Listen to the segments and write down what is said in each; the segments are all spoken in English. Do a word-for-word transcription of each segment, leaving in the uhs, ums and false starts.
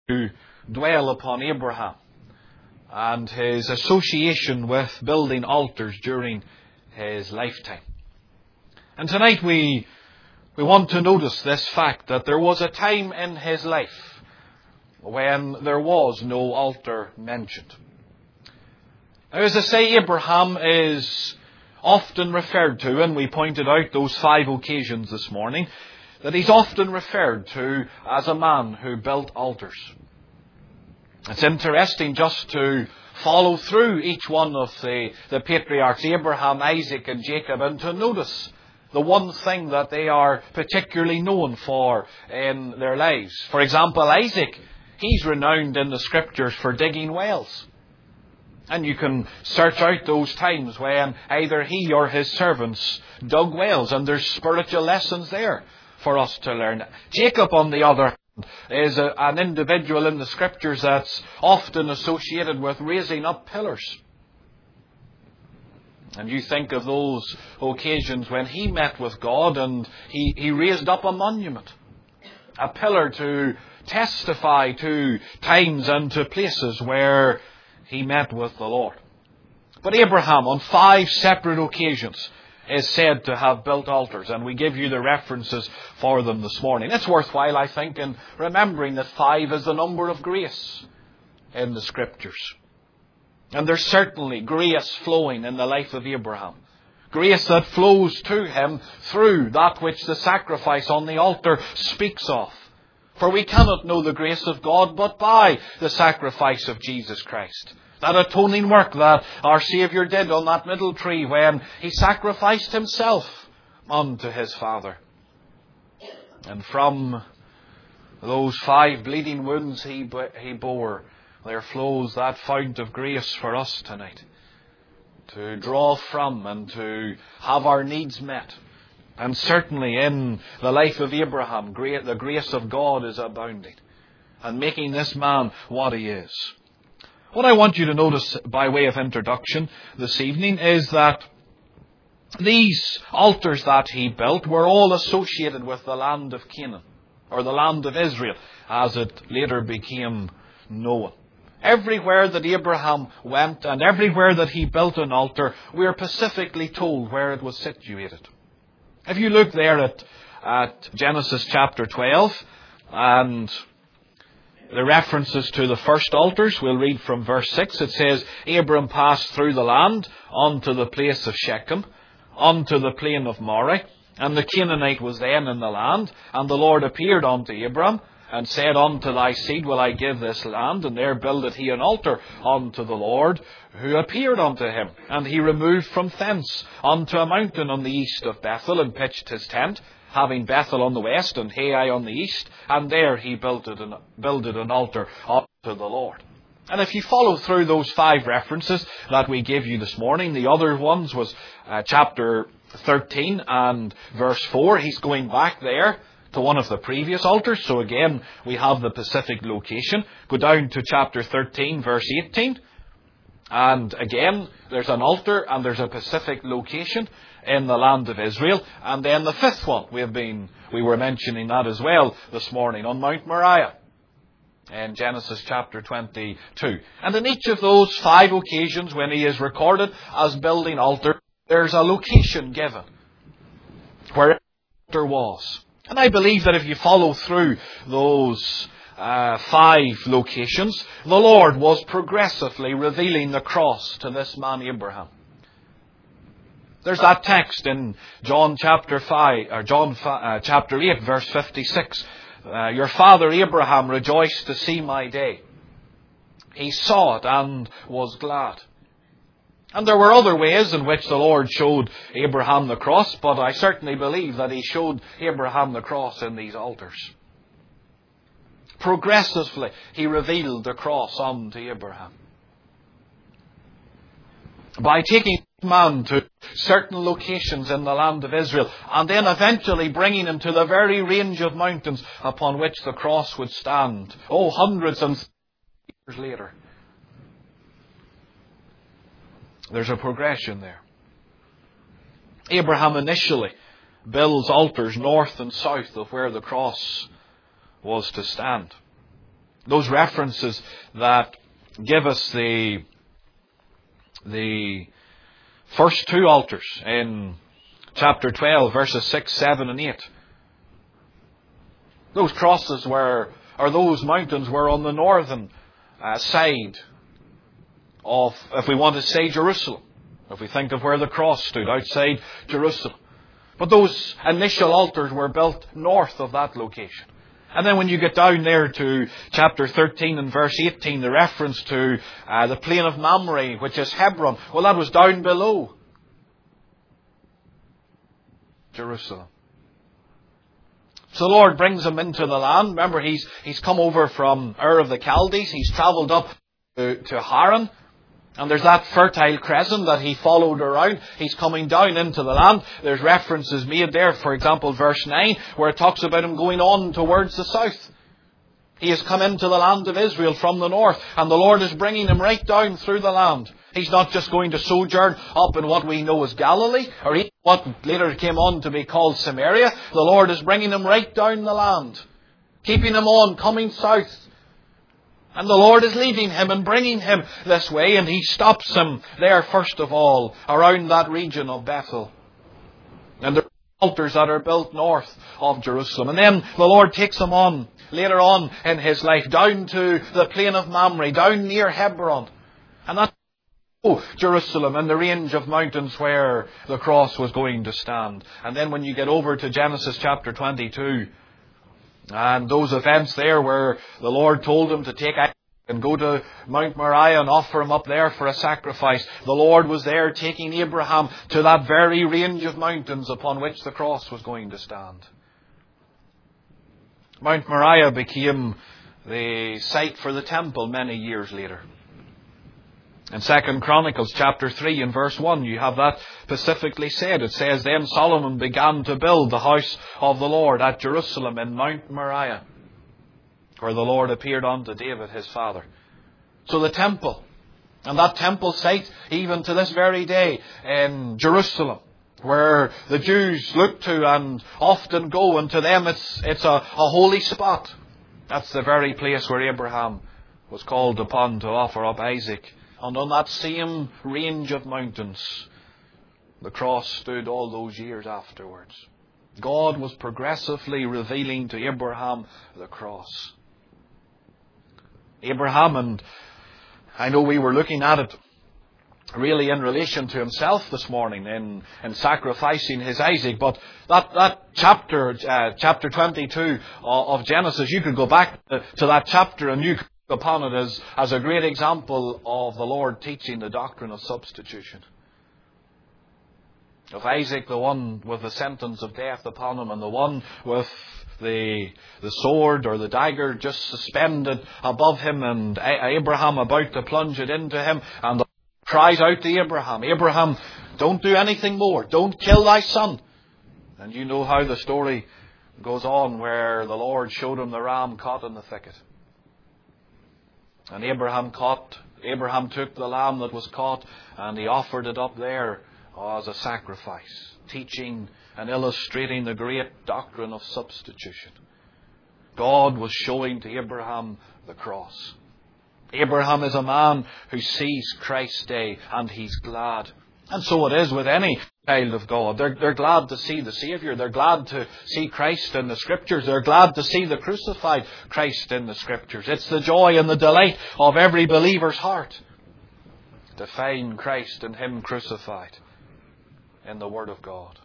to dwell upon Abraham and his association with building altars during his lifetime. And tonight we we want to notice this fact that there was a time in his life when there was no altar mentioned. Now, as I say, Abraham is often referred to, and we pointed out those five occasions this morning, that he's often referred to as a man who built altars. It's interesting just to follow through each one of the, the patriarchs, Abraham, Isaac and Jacob, and to notice the one thing that they are particularly known for in their lives. For example, Isaac, he's renowned in the Scriptures for digging wells. And you can search out those times when either he or his servants dug wells, and there's spiritual lessons there for us to learn. Jacob, on the other hand, is a, an individual in the Scriptures that's often associated with raising up pillars. And you think of those occasions when he met with God and he, he raised up a monument, a pillar to testify to times and to places where he met with the Lord. But Abraham, on five separate occasions, is said to have built altars, and we give you the references for them this morning. It's worthwhile, I think, in remembering that five is the number of grace in the Scriptures. And there's certainly grace flowing in the life of Abraham. Grace that flows to him through that which the sacrifice on the altar speaks of. For we cannot know the grace of God but by the sacrifice of Jesus Christ. That atoning work that our Saviour did on that middle tree when he sacrificed himself unto his Father. And from those five bleeding wounds he, he bore, there flows that fount of grace for us tonight. To draw from and to have our needs met. And certainly in the life of Abraham, the grace of God is abounding and making this man what he is. What I want you to notice by way of introduction this evening is that these altars that he built were all associated with the land of Canaan, or the land of Israel, as it later became known. Everywhere that Abraham went and everywhere that he built an altar, we are specifically told where it was situated. If you look there at, at Genesis chapter twelve and the references to the first altars, we'll read from verse six. It says, Abram passed through the land unto the place of Shechem, unto the plain of Moreh, and the Canaanite was then in the land. And the Lord appeared unto Abram, and said, Unto thy seed will I give this land. And there builded he an altar unto the Lord, who appeared unto him. And he removed from thence unto a mountain on the east of Bethel, and pitched his tent, having Bethel on the west and Hai on the east. And there he builded an, builded an altar unto the Lord. And if you follow through those five references that we gave you this morning, the other ones was uh, chapter thirteen and verse four. He's going back there to one of the previous altars. So again, we have the specific location. Go down to chapter thirteen, verse eighteen. And again, there's an altar and there's a specific location in the land of Israel. And then the fifth one, we have been, we were mentioning that as well this morning, on Mount Moriah in Genesis chapter twenty-two. And in each of those five occasions when he is recorded as building altar, there's a location given where the altar was. And I believe that if you follow through those uh, five locations, the Lord was progressively revealing the cross to this man Abraham. There's that text in John chapter five, or John uh, chapter eight, verse fifty-six. Uh, Your father Abraham rejoiced to see my day. He saw it and was glad. And there were other ways in which the Lord showed Abraham the cross, but I certainly believe that he showed Abraham the cross in these altars. Progressively, he revealed the cross unto Abraham. By taking man to certain locations in the land of Israel, and then eventually bringing him to the very range of mountains upon which the cross would stand. Oh, hundreds and years later. There's a progression there. Abraham initially builds altars north and south of where the cross was to stand. Those references that give us the, the first two altars in chapter twelve, verses six, seven, and eight. Those crosses were, or those mountains were on the northern uh, side of, if we want to say, Jerusalem. If we think of where the cross stood, outside Jerusalem. But those initial altars were built north of that location. And then when you get down there to chapter thirteen and verse eighteen, the reference to uh, the plain of Mamre, which is Hebron, well, that was down below Jerusalem. So the Lord brings him into the land. Remember, he's he's come over from Ur of the Chaldees. He's travelled up to, to Haran. And there's that fertile crescent that he followed around. He's coming down into the land. There's references made there, for example, verse nine, where it talks about him going on towards the south. He has come into the land of Israel from the north, and the Lord is bringing him right down through the land. He's not just going to sojourn up in what we know as Galilee, or even what later came on to be called Samaria. The Lord is bringing him right down the land, keeping him on, coming south. And the Lord is leading him and bringing him this way, and he stops him there first of all, around that region of Bethel. And there are altars that are built north of Jerusalem. And then the Lord takes him on, later on in his life, down to the plain of Mamre, down near Hebron. And that's Jerusalem and the range of mountains where the cross was going to stand. And then when you get over to Genesis chapter twenty-two, and those events there where the Lord told him to take Isaac and go to Mount Moriah and offer him up there for a sacrifice, the Lord was there taking Abraham to that very range of mountains upon which the cross was going to stand. Mount Moriah became the site for the temple many years later. In Second Chronicles chapter three and verse one, you have that specifically said. It says, "Then Solomon began to build the house of the Lord at Jerusalem in Mount Moriah, where the Lord appeared unto David his father." So the temple, and that temple site, even to this very day in Jerusalem, where the Jews look to and often go, and to them it's, it's a, a holy spot. That's the very place where Abraham was called upon to offer up Isaac. And on that same range of mountains, the cross stood all those years afterwards. God was progressively revealing to Abraham the cross. Abraham, and I know we were looking at it really in relation to himself this morning in, in sacrificing his Isaac, but that, that chapter, uh, chapter twenty-two of Genesis, you could go back to, to that chapter and you could upon it as, as a great example of the Lord teaching the doctrine of substitution. Of Isaac, the one with the sentence of death upon him, and the one with the, the sword or the dagger just suspended above him, and Abraham about to plunge it into him, and the Lord cries out to Abraham, "Abraham, don't do anything more. Don't kill thy son." And you know how the story goes on, where the Lord showed him the ram caught in the thicket. And Abraham caught, Abraham took the lamb that was caught and he offered it up there as a sacrifice, teaching and illustrating the great doctrine of substitution. God was showing to Abraham the cross. Abraham is a man who sees Christ's day and he's glad. And so it is with any child of God. They're, they're glad to see the Saviour. They're glad to see Christ in the Scriptures. They're glad to see the crucified Christ in the Scriptures. It's the joy and the delight of every believer's heart to find Christ and Him crucified in the Word of God.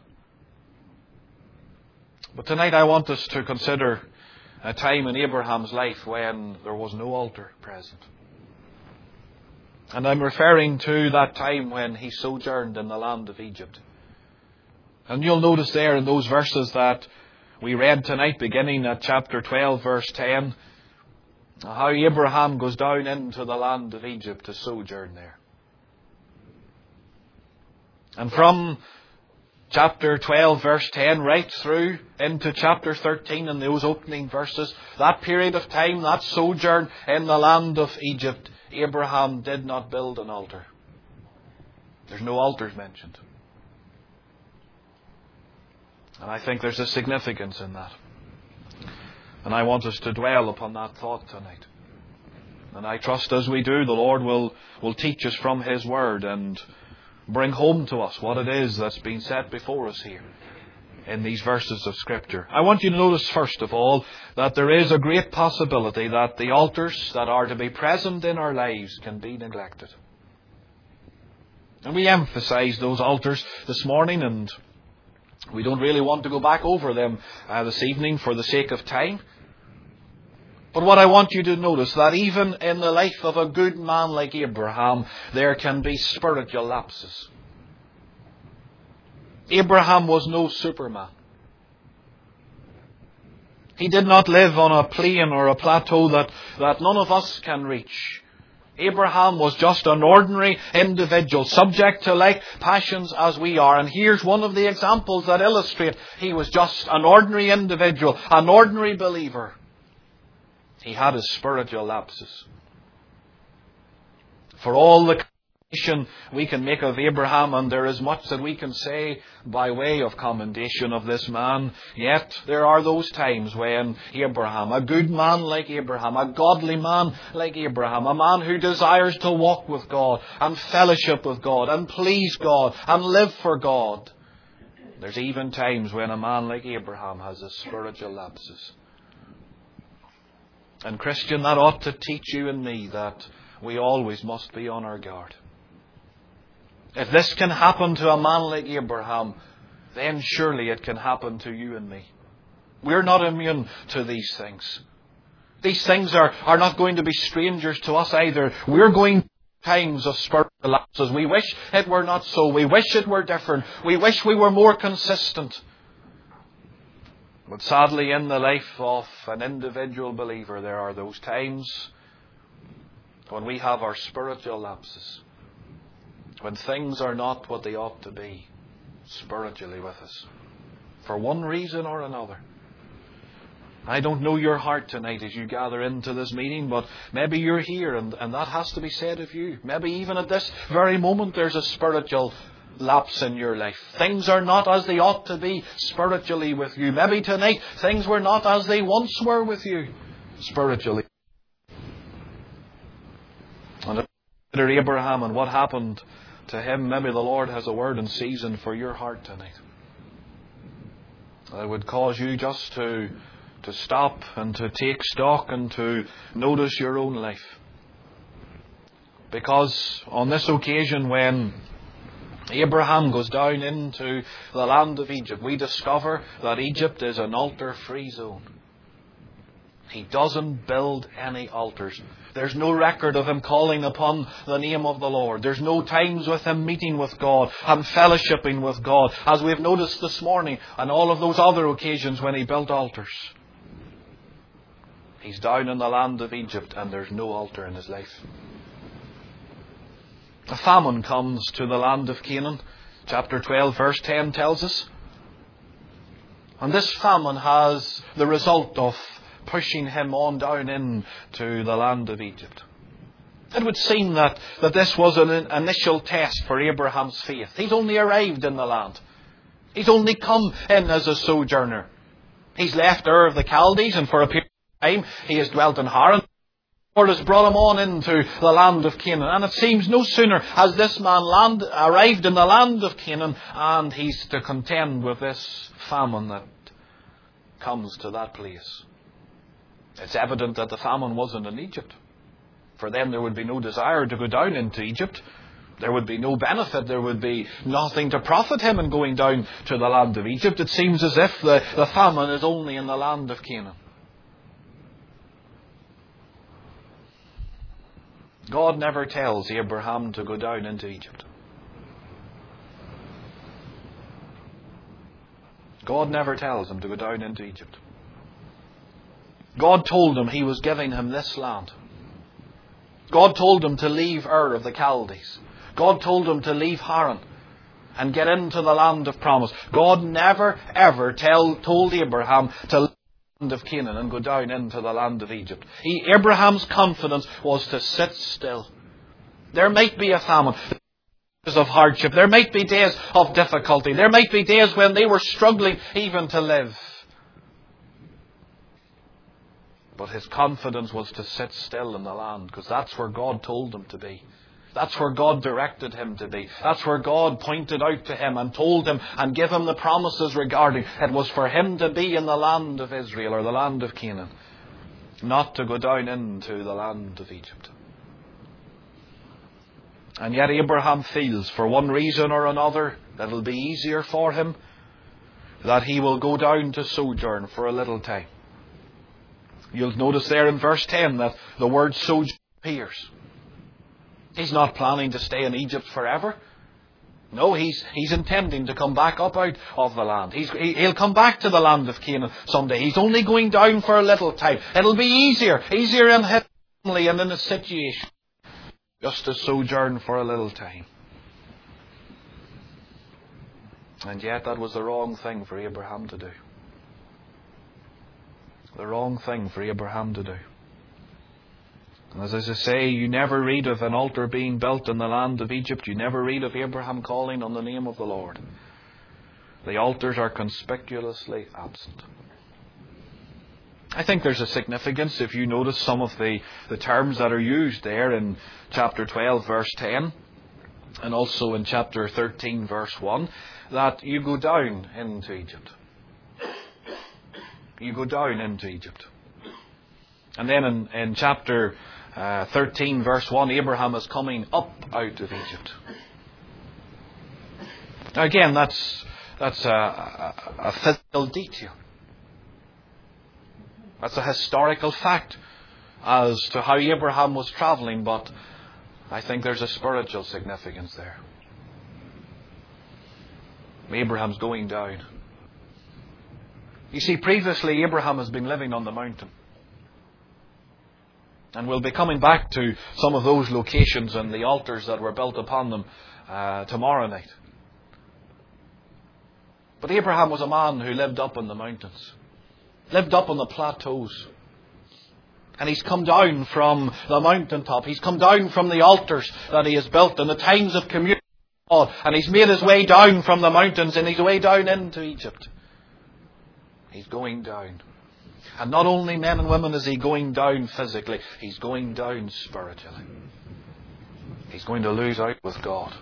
But tonight I want us to consider a time in Abraham's life when there was no altar present. And I'm referring to that time when he sojourned in the land of Egypt. And you'll notice there in those verses that we read tonight, beginning at chapter twelve, verse ten, how Abraham goes down into the land of Egypt to sojourn there. And from chapter twelve, verse ten, right through into chapter thirteen, in those opening verses, that period of time, that sojourn in the land of Egypt, Abraham did not build an altar. There's no altars mentioned. And I think there's a significance in that. And I want us to dwell upon that thought tonight. And I trust as we do, the Lord will, will teach us from His Word and bring home to us what it is that's been set before us here in these verses of Scripture. I want you to notice, first of all, that there is a great possibility that the altars that are to be present in our lives can be neglected. And we emphasize those altars this morning, and we don't really want to go back over them uh, this evening for the sake of time. But what I want you to notice, that even in the life of a good man like Abraham, there can be spiritual lapses. Abraham was no superman. He did not live on a plain or a plateau that, that none of us can reach. Abraham was just an ordinary individual, subject to like passions as we are. And here's one of the examples that illustrate he was just an ordinary individual, an ordinary believer. He had his spiritual lapses. For all the commendation we can make of Abraham, and there is much that we can say by way of commendation of this man, yet there are those times when Abraham, a good man like Abraham, a godly man like Abraham, a man who desires to walk with God and fellowship with God and please God and live for God, there's even times when a man like Abraham has his spiritual lapses. And Christian, that ought to teach you and me that we always must be on our guard. If this can happen to a man like Abraham, then surely it can happen to you and me. We're not immune to these things. These things are, are not going to be strangers to us either. We're going through times of spiritual lapses. We wish it were not so. We wish it were different. We wish we were more consistent. But sadly, in the life of an individual believer, there are those times when we have our spiritual lapses, when things are not what they ought to be spiritually with us, for one reason or another. I don't know your heart tonight as you gather into this meeting, but maybe you're here and, and that has to be said of you. Maybe even at this very moment there's a spiritual lapse in your life. Things are not as they ought to be spiritually with you. Maybe tonight things were not as they once were with you spiritually. And consider Abraham and what happened to him. Maybe the Lord has a word in season for your heart tonight. That would cause you just to, to stop and to take stock and to notice your own life. Because on this occasion when Abraham goes down into the land of Egypt, we discover that Egypt is an altar-free zone. He doesn't build any altars. There's no record of him calling upon the name of the Lord. There's no times with him meeting with God and fellowshipping with God, as we've noticed this morning and all of those other occasions when he built altars. He's down in the land of Egypt and there's no altar in his life. A famine comes to the land of Canaan. Chapter twelve verse ten tells us. And this famine has the result of pushing him on down into the land of Egypt. It would seem that, that this was an initial test for Abraham's faith. He's only arrived in the land. He's only come in as a sojourner. He's left Ur of the Chaldees, and for a period of time he has dwelt in Haran. The Lord has brought him on into the land of Canaan. And it seems no sooner has this man land, arrived in the land of Canaan, and he's to contend with this famine that comes to that place. It's evident that the famine wasn't in Egypt. For them there would be no desire to go down into Egypt. There would be no benefit. There would be nothing to profit him in going down to the land of Egypt. It seems as if the, the famine is only in the land of Canaan. God never tells Abraham to go down into Egypt. God never tells him to go down into Egypt. God told him he was giving him this land. God told him to leave Ur of the Chaldees. God told him to leave Haran and get into the land of promise. God never ever tell, told Abraham to leave the land of Canaan and go down into the land of Egypt. He, Abraham's confidence was to sit still. There might be a famine. Days of hardship. There might be days of difficulty. There might be days when they were struggling even to live. But his confidence was to sit still in the land, because that's where God told him to be. That's where God directed him to be. That's where God pointed out to him and told him and gave him the promises regarding. It was for him to be in the land of Israel, or the land of Canaan, not to go down into the land of Egypt. And yet Abraham feels, for one reason or another, that it will be easier for him, that he will go down to sojourn for a little time. You'll notice there in verse ten that the word sojourn appears. He's not planning to stay in Egypt forever. No, he's he's intending to come back up out of the land. He's, he, he'll come back to the land of Canaan someday. He's only going down for a little time. It'll be easier, easier in his family and in his situation, just to sojourn for a little time. And yet that was the wrong thing for Abraham to do. The wrong thing for Abraham to do. And as I say, you never read of an altar being built in the land of Egypt. You never read of Abraham calling on the name of the Lord. The altars are conspicuously absent. I think there's a significance if you notice some of the, the terms that are used there in chapter twelve, verse ten, and also in chapter thirteen, verse one, that you go down into Egypt. You go down into Egypt. And then in, in chapter uh, thirteen, verse one, Abraham is coming up out of Egypt. Now again, that's, that's a, a, a physical detail. That's a historical fact as to how Abraham was travelling, but I think there's a spiritual significance there. Abraham's going down. You see, previously Abraham has been living on the mountain. And we'll be coming back to some of those locations and the altars that were built upon them uh, tomorrow night. But Abraham was a man who lived up in the mountains, lived up on the plateaus. And he's come down from the mountaintop. He's come down from the altars that he has built in the times of communion with God. And he's made his way down from the mountains and he's way down into Egypt. He's going down. And not only men and women is he going down physically, he's going down spiritually. He's going to lose out with God.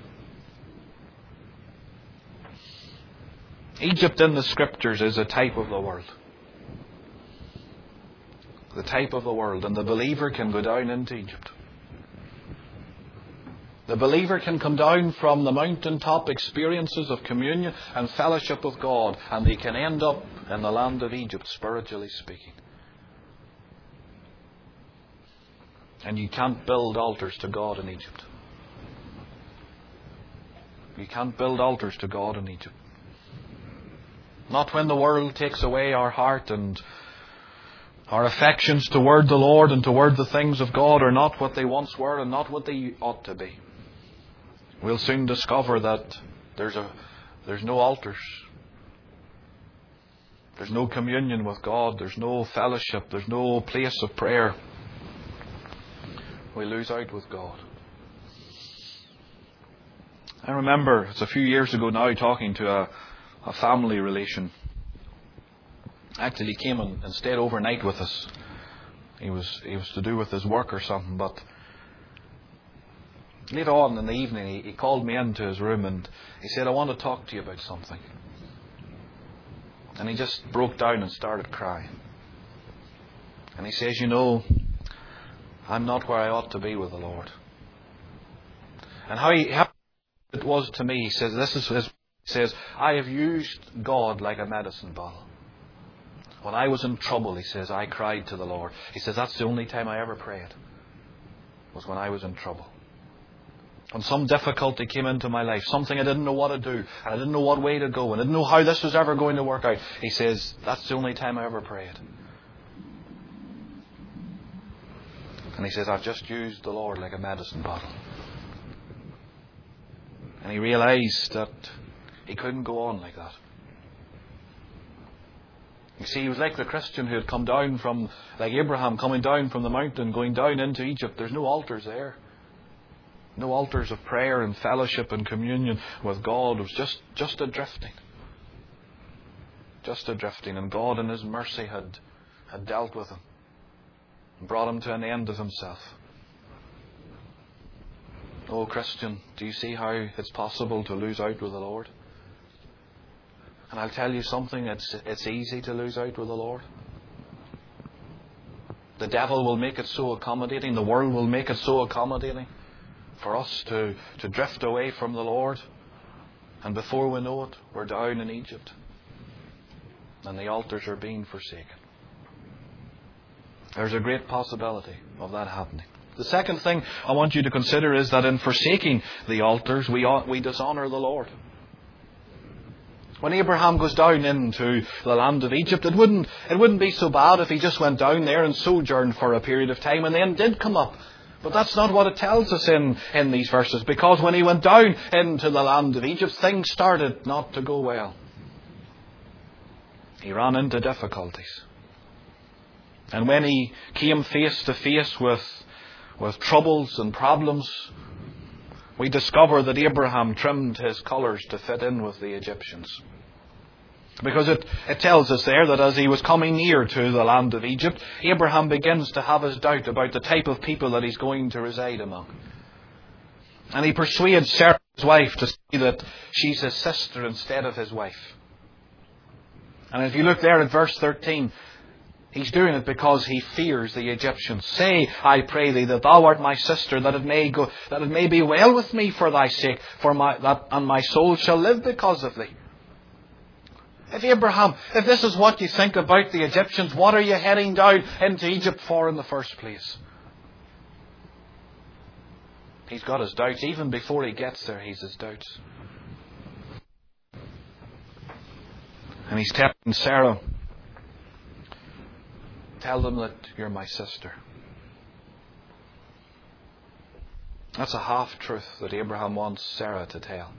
Egypt in the Scriptures is a type of the world. The type of the world. And the believer can go down into Egypt. The believer can come down from the mountaintop experiences of communion and fellowship with God, and they can end up in the land of Egypt, spiritually speaking. And you can't build altars to God in Egypt. You can't build altars to God in Egypt. Not when the world takes away our heart and our affections toward the Lord and toward the things of God are not what they once were and not what they ought to be. We'll soon discover that there's a there's no altars. There's no communion with God. There's no fellowship. There's no place of prayer. We lose out with God. I remember, it's a few years ago now, talking to a, a family relation. Actually, he came and, and stayed overnight with us. He was he was to do with his work or something, but later on in the evening, he, he called me into his room and he said, I want to talk to you about something. And he just broke down and started crying. And he says, you know, I'm not where I ought to be with the Lord. And how, he, how it was to me, he says, this is his, he says, I have used God like a medicine bottle. When I was in trouble, he says, I cried to the Lord. He says, that's the only time I ever prayed, was when I was in trouble. When some difficulty came into my life, something I didn't know what to do, and I didn't know what way to go, and I didn't know how this was ever going to work out. He says, that's the only time I ever prayed. And he says, I've just used the Lord like a medicine bottle. And he realized that he couldn't go on like that. You see, he was like the Christian who had come down from, like Abraham coming down from the mountain, going down into Egypt. There's no altars there. No altars of prayer and fellowship and communion with God. It was just, just a drifting. Just a drifting. And God in His mercy had, had dealt with him. and brought him to an end of himself. Oh, Christian, do you see how it's possible to lose out with the Lord? And I'll tell you something, it's, it's easy to lose out with the Lord. The devil will make it so accommodating, the world will make it so accommodating for us to, to drift away from the Lord. And before we know it, we're down in Egypt. And the altars are being forsaken. There's a great possibility of that happening. The second thing I want you to consider is that in forsaking the altars, we ought, we dishonour the Lord. When Abraham goes down into the land of Egypt, it wouldn't, it wouldn't be so bad if he just went down there and sojourned for a period of time and then did come up. But that's not what it tells us in, in these verses, because when he went down into the land of Egypt, things started not to go well. He ran into difficulties. And when he came face to face with, with troubles and problems, we discover that Abraham trimmed his colours to fit in with the Egyptians. Because it, it tells us there that as he was coming near to the land of Egypt, Abraham begins to have his doubt about the type of people that he's going to reside among. And he persuades Sarah, his wife, to see that she's his sister instead of his wife. And if you look there at verse thirteen, he's doing it because he fears the Egyptians. Say, I pray thee, that thou art my sister, that it may go, that it may be well with me for thy sake, for my that and my soul shall live because of thee. If Abraham, if this is what you think about the Egyptians, what are you heading down into Egypt for in the first place? He's got his doubts. Even before he gets there, he's his doubts. And he's telling Sarah, tell them that you're my sister. That's a half-truth that Abraham wants Sarah to tell.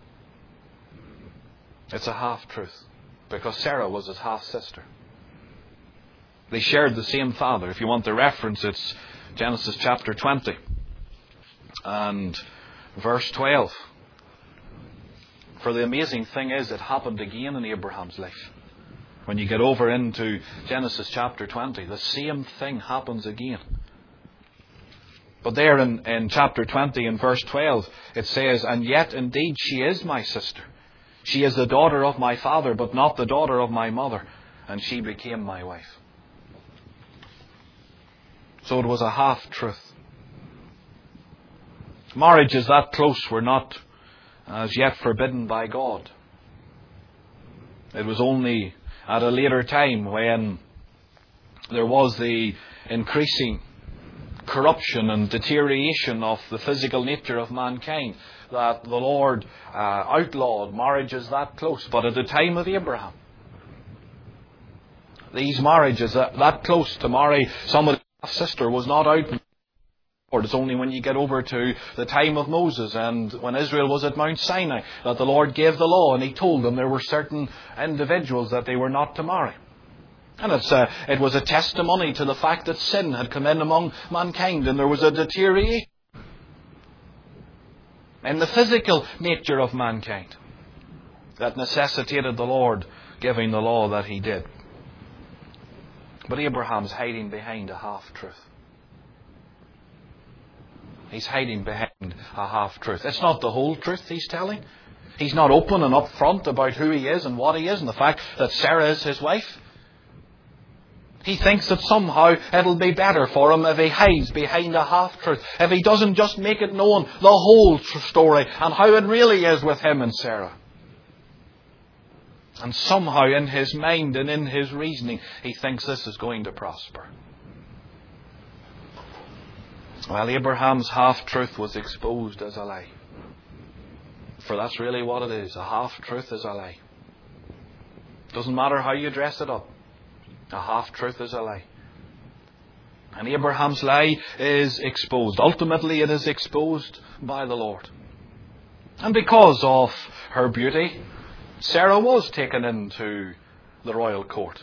It's a half-truth, because Sarah was his half-sister. They shared the same father. If you want the reference, it's Genesis chapter twenty and verse twelve. For the amazing thing is, it happened again in Abraham's life. When you get over into Genesis chapter twenty, the same thing happens again. But there in, in chapter twenty and verse twelve, it says, and yet indeed she is my sister. She is the daughter of my father, but not the daughter of my mother. And she became my wife. So it was a half-truth. Marriages that close were not as yet forbidden by God. It was only at a later time, when there was the increasing corruption and deterioration of the physical nature of mankind, that the Lord uh, outlawed marriages that close. But at the time of Abraham, these marriages that, that close to marry somebody's sister was not outlawed. It's only when you get over to the time of Moses and when Israel was at Mount Sinai that the Lord gave the law, and He told them there were certain individuals that they were not to marry. And it's a, it was a testimony to the fact that sin had come in among mankind, and there was a deterioration in the physical nature of mankind that necessitated the Lord giving the law that He did. But Abraham's hiding behind a half-truth. He's hiding behind a half-truth. It's not the whole truth he's telling. He's not open and upfront about who he is and what he is and the fact that Sarah is his wife. He thinks that somehow it'll be better for him if he hides behind a half-truth. If he doesn't just make it known the whole story and how it really is with him and Sarah. And somehow in his mind and in his reasoning, he thinks this is going to prosper. Well, Abraham's half-truth was exposed as a lie. For that's really what it is. A half-truth is a lie. Doesn't matter how you dress it up. A half-truth is a lie. And Abraham's lie is exposed. Ultimately, it is exposed by the Lord. And because of her beauty, Sarah was taken into the royal court.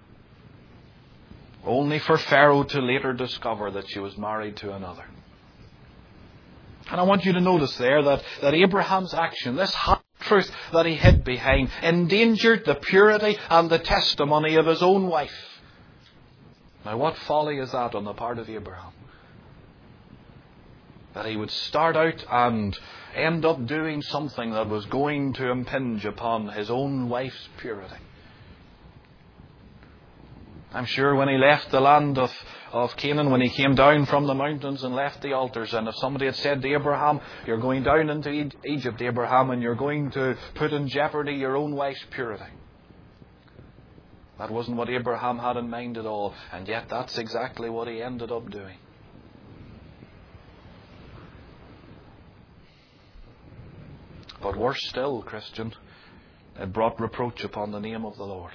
Only for Pharaoh to later discover that she was married to another. And I want you to notice there that, that Abraham's action, this half-truth that he hid behind, endangered the purity and the testimony of his own wife. Now what folly is that on the part of Abraham? That he would start out and end up doing something that was going to impinge upon his own wife's purity. I'm sure when he left the land of, of Canaan, when he came down from the mountains and left the altars, and if somebody had said to Abraham, you're going down into Egypt, Abraham, and you're going to put in jeopardy your own wife's purity. That wasn't what Abraham had in mind at all, and yet that's exactly what he ended up doing. But worse still, Christian, it brought reproach upon the name of the Lord.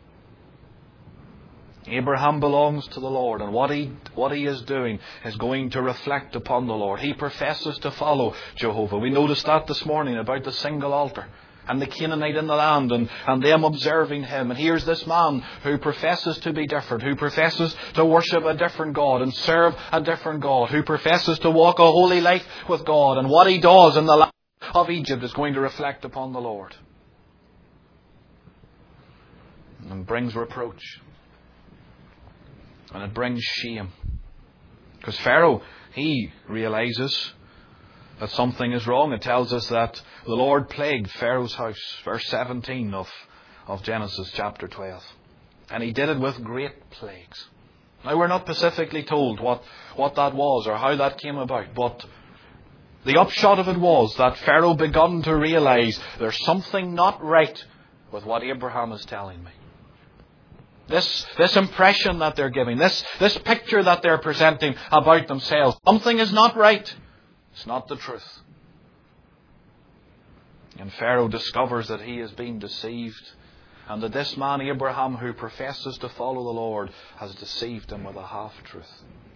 Abraham belongs to the Lord, and what he what he is doing is going to reflect upon the Lord. He professes to follow Jehovah. We noticed that this morning about the single altar and the Canaanite in the land, and, and them observing him. And here's this man who professes to be different, who professes to worship a different God and serve a different God, who professes to walk a holy life with God. And what he does in the land of Egypt is going to reflect upon the Lord and brings reproach. And it brings shame. Because Pharaoh, he realizes that something is wrong. It tells us that the Lord plagued Pharaoh's house. Verse seventeen of, of Genesis chapter twelve. And he did it with great plagues. Now we're not specifically told what, what that was or how that came about. But the upshot of it was that Pharaoh begun to realize there's something not right with what Abraham is telling me. This, this impression that they're giving, this, this picture that they're presenting about themselves, something is not right. It's not the truth. And Pharaoh discovers that he is being deceived, and that this man Abraham, who professes to follow the Lord, has deceived him with a half-truth.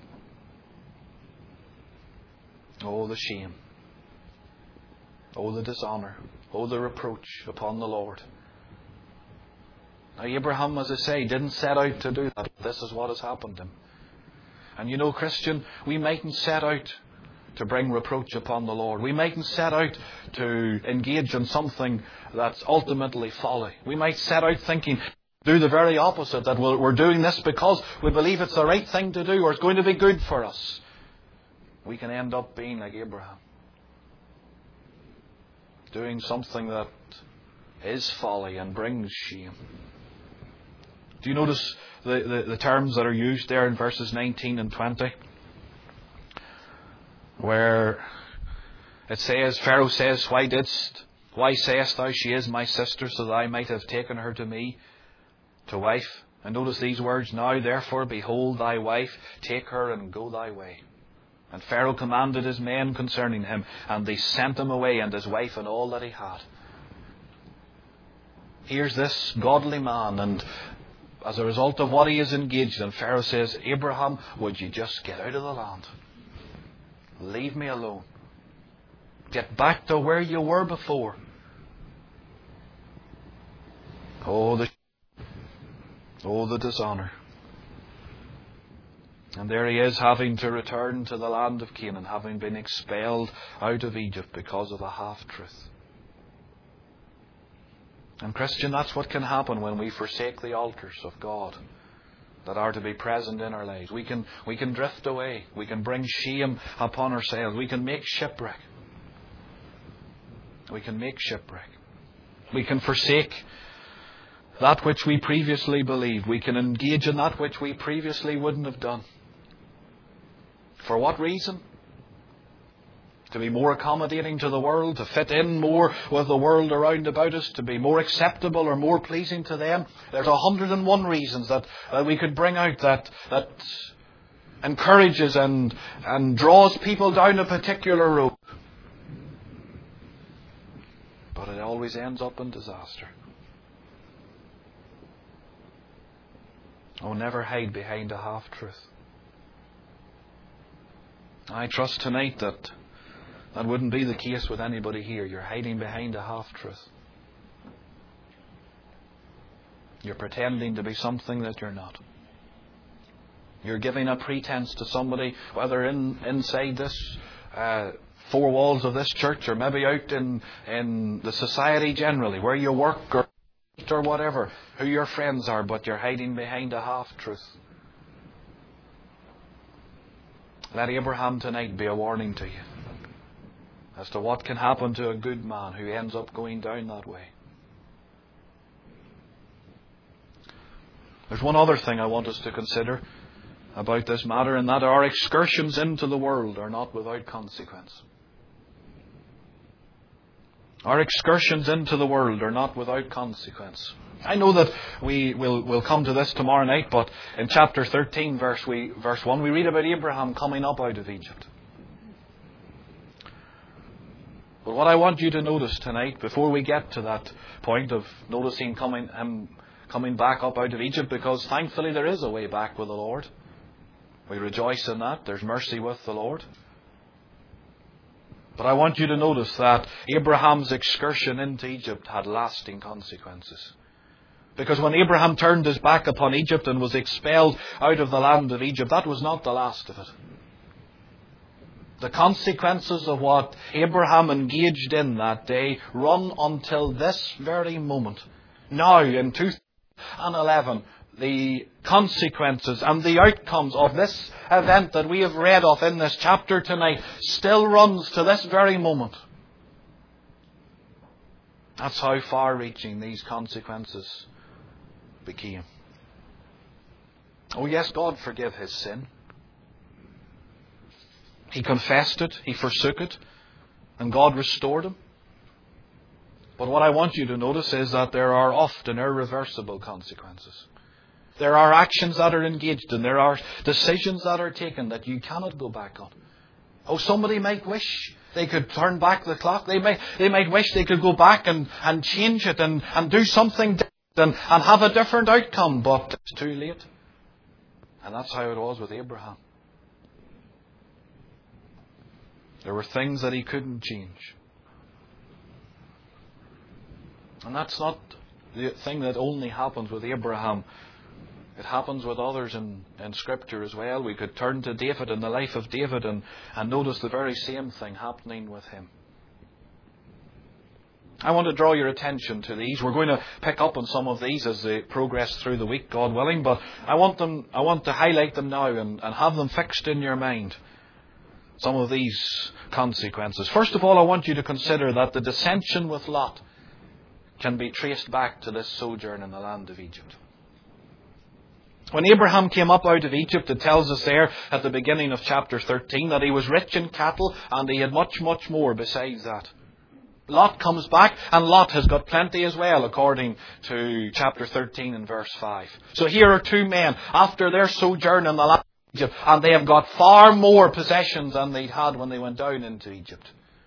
Oh, the shame. Oh, the dishonour. Oh, the reproach upon the Lord. Now, Abraham, as I say, didn't set out to do that. This is what has happened to him. And you know, Christian, we mightn't set out to bring reproach upon the Lord. We mightn't set out to engage in something that's ultimately folly. We might set out thinking, do the very opposite, that we're doing this because we believe it's the right thing to do or it's going to be good for us. We can end up being like Abraham, doing something that is folly and brings shame. Do you notice the, the, the terms that are used there in verses nineteen and twenty? Where it says, Pharaoh says, Why didst, why sayest thou, she is my sister, so that I might have taken her to me to wife? And notice these words, Now therefore behold thy wife, take her and go thy way. And Pharaoh commanded his men concerning him, and they sent him away, and his wife and all that he had. Here's this godly man, and as a result of what he is engaged in, Pharaoh says, Abraham, would you just get out of the land? Leave me alone. Get back to where you were before. Oh, the oh, the dishonour. And there he is, having to return to the land of Canaan, having been expelled out of Egypt because of a half-truth. And Christian, that's what can happen when we forsake the altars of God that are to be present in our lives. We can, we can drift away. We can bring shame upon ourselves. We can make shipwreck. We can make shipwreck. We can forsake that which we previously believed. We can engage in that which we previously wouldn't have done. For what reason? To be more accommodating to the world, to fit in more with the world around about us, to be more acceptable or more pleasing to them. There's a hundred and one reasons that, that we could bring out that that encourages and, and draws people down a particular road. But it always ends up in disaster. Oh, never hide behind a half-truth. I trust tonight that that wouldn't be the case with anybody here. You're hiding behind a half-truth. You're pretending to be something that you're not. You're giving a pretense to somebody, whether in inside this uh, four walls of this church or maybe out in, in the society generally, where you work or, or whatever, who your friends are, but you're hiding behind a half-truth. Let Abraham tonight be a warning to you as to what can happen to a good man who ends up going down that way. There's one other thing I want us to consider about this matter, and that our excursions into the world are not without consequence. Our excursions into the world are not without consequence. I know that we will we'll come to this tomorrow night, but in chapter thirteen, verse, we, verse one, we read about Abraham coming up out of Egypt. But what I want you to notice tonight, before we get to that point of noticing coming, him coming back up out of Egypt, because thankfully there is a way back with the Lord. We rejoice in that. There's mercy with the Lord. But I want you to notice that Abraham's excursion into Egypt had lasting consequences. Because when Abraham turned his back upon Egypt and was expelled out of the land of Egypt, that was not the last of it. The consequences of what Abraham engaged in that day run until this very moment. Now, in two thousand eleven, the consequences and the outcomes of this event that we have read of in this chapter tonight still runs to this very moment. That's how far-reaching these consequences became. Oh yes, God forgave his sin. He confessed it, he forsook it, and God restored him. But what I want you to notice is that there are often irreversible consequences. There are actions that are engaged in. There are decisions that are taken that you cannot go back on. Oh, somebody might wish they could turn back the clock. They might, they might wish they could go back and, and change it and, and do something different and, and have a different outcome. But it's too late. And that's how it was with Abraham. There were things that he couldn't change. And that's not the thing that only happens with Abraham. It happens with others in, in Scripture as well. We could turn to David and the life of David and, and notice the very same thing happening with him. I want to draw your attention to these. We're going to pick up on some of these as they progress through the week, God willing, but I want them. I want to highlight them now and, and have them fixed in your mind. Some of these consequences. First of all, I want you to consider that the dissension with Lot can be traced back to this sojourn in the land of Egypt. When Abraham came up out of Egypt, it tells us there at the beginning of chapter thirteen that he was rich in cattle and he had much, much more besides that. Lot comes back and Lot has got plenty as well, according to chapter thirteen and verse five. So here are two men after their sojourn in the land of Egypt, and they have got far more possessions than they'd had when they went down into Egypt.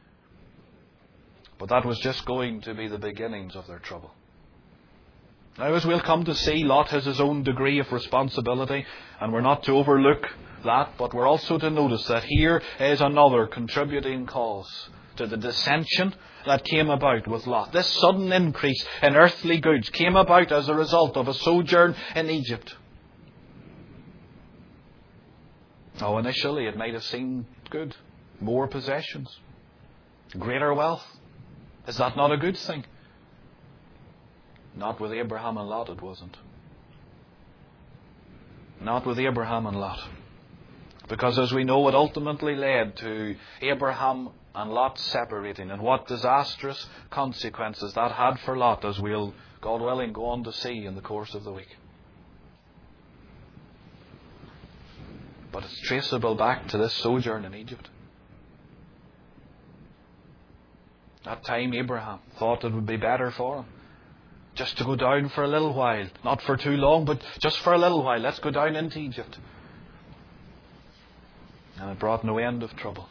But that was just going to be the beginnings of their trouble. Now, as we'll come to see, Lot has his own degree of responsibility, and we're not to overlook that, but we're also to notice that here is another contributing cause to the dissension that came about with Lot. This sudden increase in earthly goods came about as a result of a sojourn in Egypt. Oh, initially it might have seemed good. More possessions. Greater wealth. Is that not a good thing? Not with Abraham and Lot it wasn't. Not with Abraham and Lot. Because as we know, it ultimately led to Abraham and Lot separating, and what disastrous consequences that had for Lot, as we'll, God willing, go on to see in the course of the week. But it's traceable back to this sojourn in Egypt. That time Abraham thought it would be better for him just to go down for a little while. Not for too long, but just for a little while. Let's go down into Egypt. And it brought no end of trouble.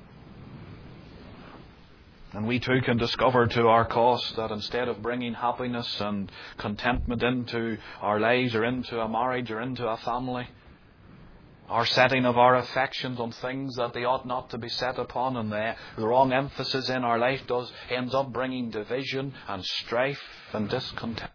And we too can discover to our cost that instead of bringing happiness and contentment into our lives or into a marriage or into a family, our setting of our affections on things that they ought not to be set upon, and the, the wrong emphasis in our life does ends up bringing division and strife and discontent.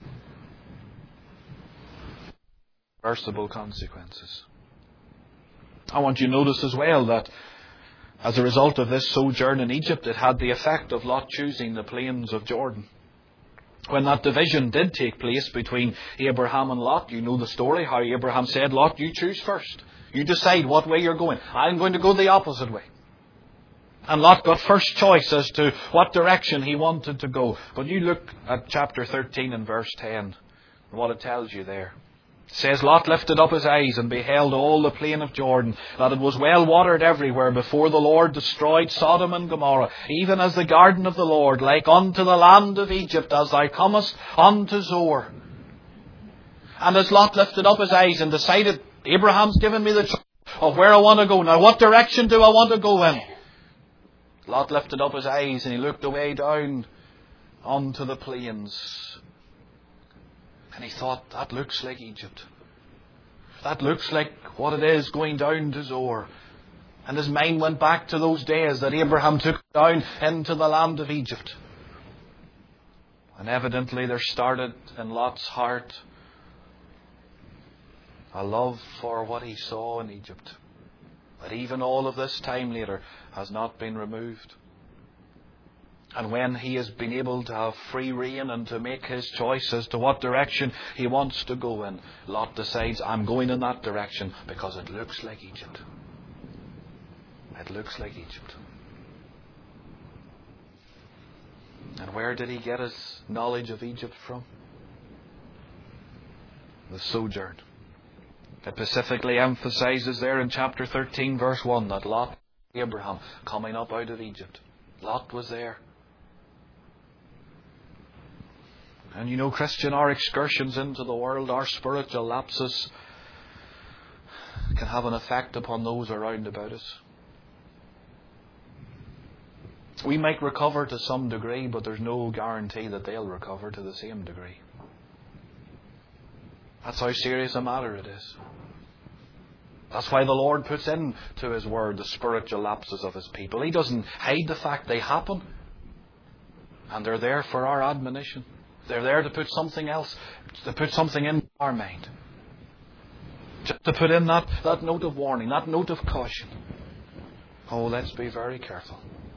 Reversible consequences. I want you to notice as well that as a result of this sojourn in Egypt, it had the effect of Lot choosing the plains of Jordan. When that division did take place between Abraham and Lot, you know the story, how Abraham said, Lot, you choose first. You decide what way you're going. I'm going to go the opposite way. And Lot got first choice as to what direction he wanted to go. But you look at chapter thirteen and verse ten, and what it tells you there. It says, Lot lifted up his eyes and beheld all the plain of Jordan, that it was well watered everywhere before the Lord destroyed Sodom and Gomorrah, even as the garden of the Lord, like unto the land of Egypt, as thou comest unto Zoar. And as Lot lifted up his eyes and decided, Abraham's given me the choice of where I want to go. Now, what direction do I want to go in? Lot lifted up his eyes and he looked away down onto the plains. And he thought, that looks like Egypt. That looks like what it is going down to Zoar. And his mind went back to those days that Abraham took down into the land of Egypt. And evidently there started in Lot's heart a love for what he saw in Egypt, that even all of this time later has not been removed. And when he has been able to have free rein and to make his choice as to what direction he wants to go in, Lot decides, I'm going in that direction because it looks like Egypt. It looks like Egypt. And where did he get his knowledge of Egypt from? The sojourn. It specifically emphasizes there in chapter thirteen, verse one, that Lot, Abraham, coming up out of Egypt. Lot was there. And you know, Christian, our excursions into the world, our spiritual lapses, can have an effect upon those around about us. We might recover to some degree, but there's no guarantee that they'll recover to the same degree. That's how serious a matter it is. That's why the Lord puts into His Word the spiritual lapses of His people. He doesn't hide the fact they happen. And they're there for our admonition. They're there to put something else, to put something in our mind. Just to put in that, that note of warning, that note of caution. Oh, let's be very careful.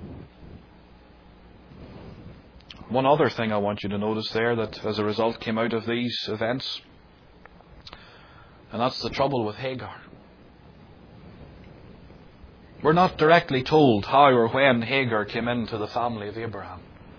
One other thing I want you to notice there that as a result came out of these events, and that's the trouble with Hagar. We're not directly told how or when Hagar came into the family of Abraham.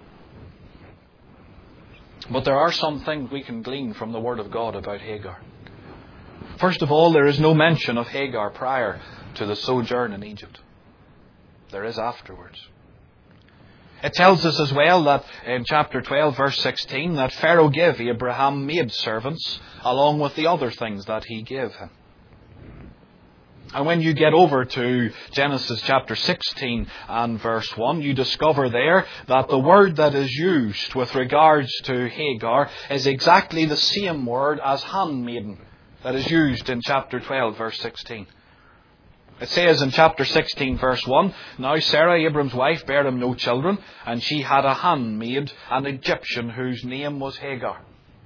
But there are some things we can glean from the Word of God about Hagar. First of all, there is no mention of Hagar prior to the sojourn in Egypt. There is afterwards. It tells us as well that in chapter twelve, verse sixteen, that Pharaoh gave Abraham maidservants along with the other things that he gave him. And when you get over to Genesis chapter sixteen and verse one, you discover there that the word that is used with regards to Hagar is exactly the same word as handmaiden that is used in chapter twelve, verse sixteen. It says in chapter sixteen, verse one, Now Sarah, Abram's wife, bare him no children, and she had a handmaid, an Egyptian, whose name was Hagar.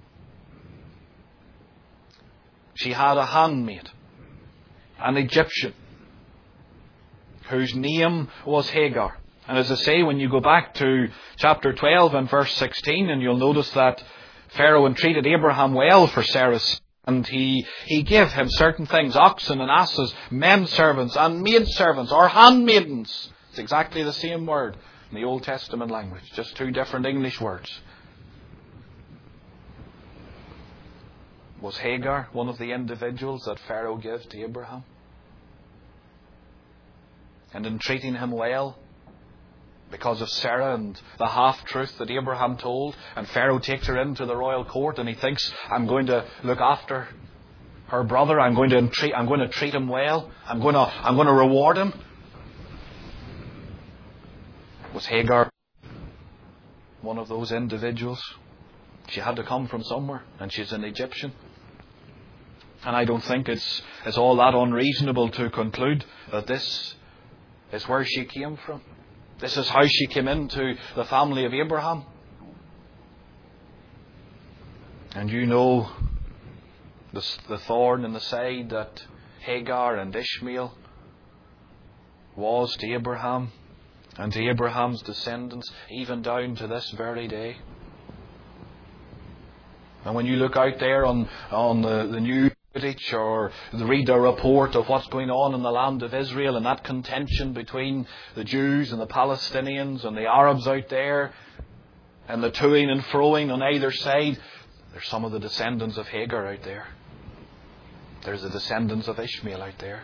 She had a handmaid, an Egyptian, whose name was Hagar. And as I say, when you go back to chapter twelve and verse sixteen, and you'll notice that Pharaoh entreated Abraham well for Sarah's, and he, he gave him certain things, oxen and asses, men servants and maid servants, or handmaidens. It's exactly the same word in the Old Testament language, just two different English words. Was Hagar one of the individuals that Pharaoh gave to Abraham? And in treating him well, because of Sarah and the half-truth that Abraham told, and Pharaoh takes her into the royal court and he thinks, I'm going to look after her brother, I'm going to entreat, I'm going to treat him well, I'm going to, I'm going to reward him. Was Hagar one of those individuals? She had to come from somewhere, and she's an Egyptian. And I don't think it's, it's all that unreasonable to conclude that this is where she came from. This is how she came into the family of Abraham. And you know the, the thorn in the side that Hagar and Ishmael was to Abraham and to Abraham's descendants, even down to this very day. And when you look out there on, on the, the news Footage or read a report of what's going on in the land of Israel and that contention between the Jews and the Palestinians and the Arabs out there and the toing and froing on either side. There's some of the descendants of Hagar out there. There's the descendants of Ishmael out there.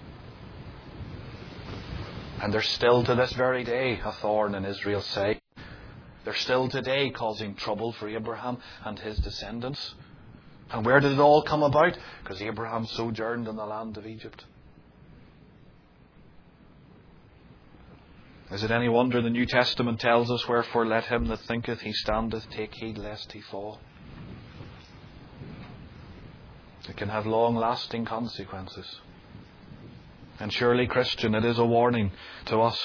And they're still to this very day a thorn in Israel's side. They're still today causing trouble for Abraham and his descendants. And where did it all come about? Because Abraham sojourned in the land of Egypt. Is it any wonder the New Testament tells us, wherefore let him that thinketh he standeth take heed lest he fall? It can have long-lasting consequences. And surely, Christian, it is a warning to us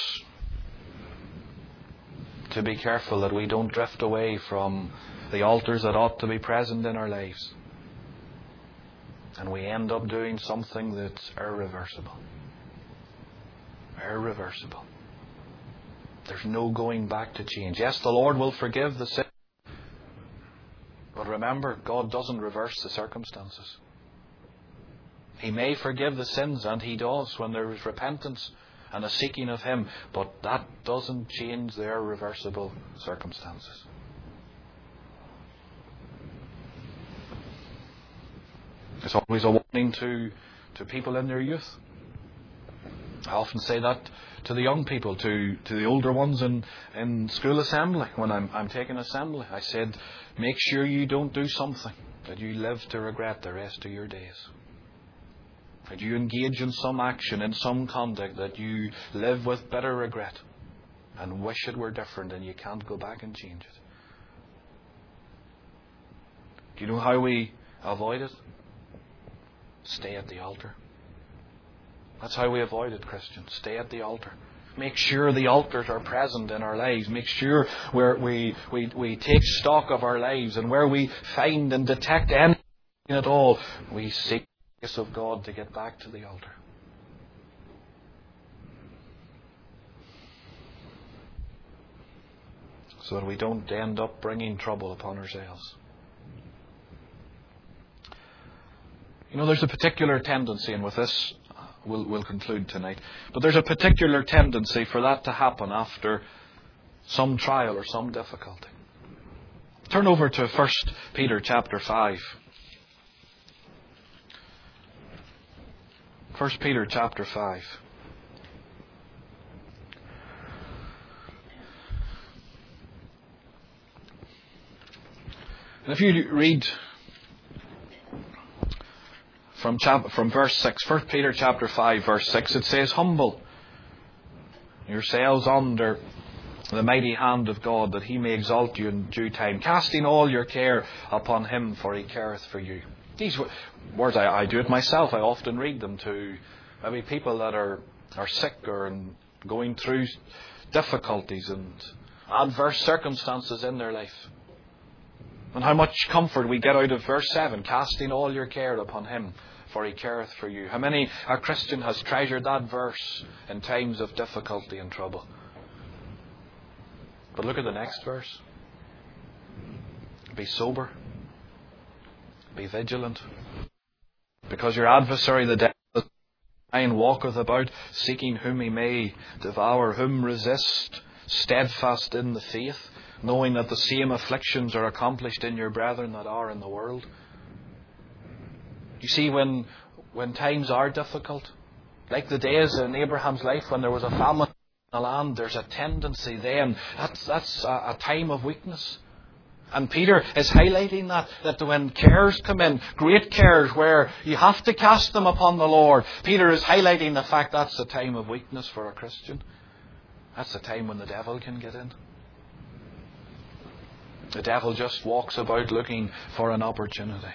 to be careful that we don't drift away from the altars that ought to be present in our lives. And we end up doing something that's irreversible. Irreversible. There's no going back to change. Yes, the Lord will forgive the sin. But remember, God doesn't reverse the circumstances. He may forgive the sins, and He does when there is repentance and a seeking of Him. But that doesn't change their irreversible circumstances. It's always a warning to, to people in their youth. I often say that to the young people, to, to the older ones in, in school assembly. When I'm, I'm taking assembly, I said, make sure you don't do something that you live to regret the rest of your days. That you engage in some action, in some conduct that you live with bitter regret and wish it were different, and you can't go back and change it. Do you know how we avoid it? Stay at the altar. That's how we avoid it, Christians. Stay at the altar. Make sure the altars are present in our lives. Make sure where we, we, we take stock of our lives, and where we find and detect anything at all, we seek the grace of God to get back to the altar. So that we don't end up bringing trouble upon ourselves. You know, there's a particular tendency, and with this we'll, we'll conclude tonight, but there's a particular tendency for that to happen after some trial or some difficulty. Turn over to First Peter chapter five. First Peter chapter five. And if you read From, chap- from verse six, First Peter chapter five, verse six, it says, humble yourselves under the mighty hand of God, that He may exalt you in due time, casting all your care upon Him, for He careth for you. These words, I, I do it myself. I often read them to maybe people that are, are sick or in, going through difficulties and adverse circumstances in their life. And how much comfort we get out of verse seven, casting all your care upon Him, for He careth for you. How many a Christian has treasured that verse in times of difficulty and trouble? But look at the next verse. Be sober. Be vigilant. Because your adversary, the devil, and walketh about, seeking whom he may devour, whom resist, steadfast in the faith, knowing that the same afflictions are accomplished in your brethren that are in the world. You see, when when times are difficult, like the days in Abraham's life when there was a famine in the land, there's a tendency then, that's, that's a, a time of weakness. And Peter is highlighting that, that when cares come in, great cares where you have to cast them upon the Lord, Peter is highlighting the fact that's a time of weakness for a Christian. That's the time when the devil can get in. The devil just walks about looking for an opportunity.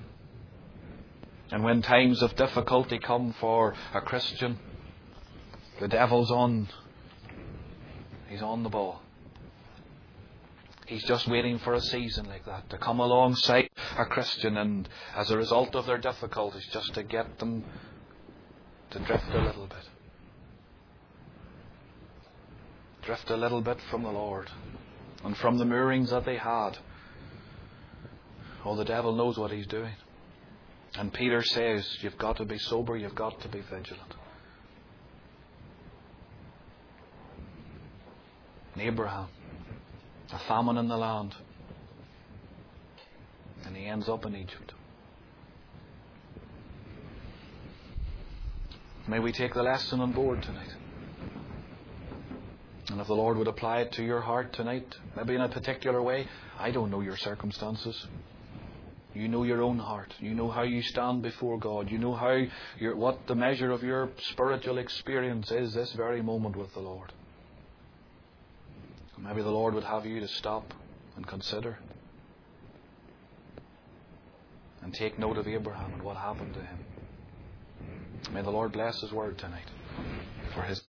And when times of difficulty come for a Christian, the devil's on, he's on the ball. He's just waiting for a season like that to come alongside a Christian, and as a result of their difficulties, just to get them to drift a little bit. Drift a little bit from the Lord and from the moorings that they had. Oh, the devil knows what he's doing. And Peter says, you've got to be sober, you've got to be vigilant. And Abraham, a famine in the land, and he ends up in Egypt. May we take the lesson on board tonight. And if the Lord would apply it to your heart tonight, maybe in a particular way, I don't know your circumstances. You know your own heart. You know how you stand before God. You know how your, what the measure of your spiritual experience is this very moment with the Lord. Maybe the Lord would have you to stop and consider and take note of Abraham and what happened to him. May the Lord bless His word tonight for His